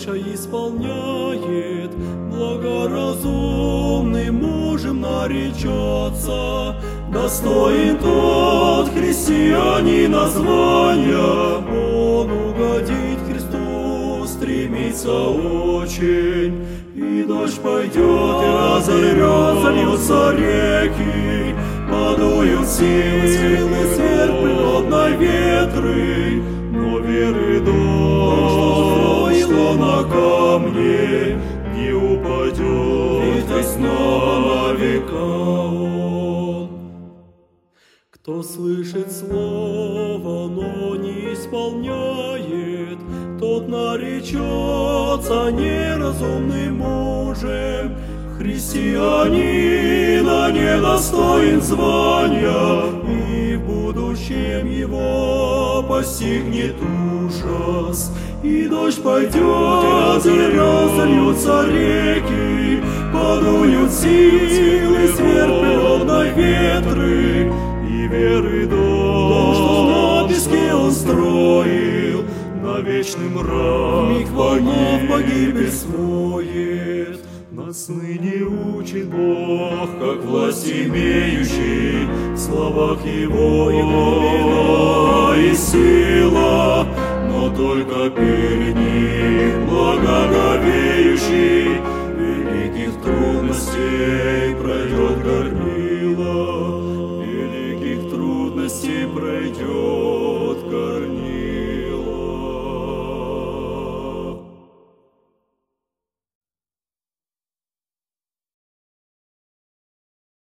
наша исполняет, благоразумным мужем наречется. Достоин тот христианин названия, он угодить Христу стремится очень. И дождь пойдет, и разольются реки, подуют силы сверхприродной ветры, но веры дождь, что на камне не упадет, ведь на века он. Кто слышит слово, но не исполняет, тот наречется неразумным мужем. Христианина недостоин звания, и в будущем его постигнет ужас. И дождь пойдет, и разольются реки, подуют силы сверхприродной ветры, и веры дом, что на песке он строил, на вечный мрак миг волнов погибель смоет. Нас ныне учит Бог, как власть имеющий, в словах Его вина и сила, но только перед Ним благоговеющий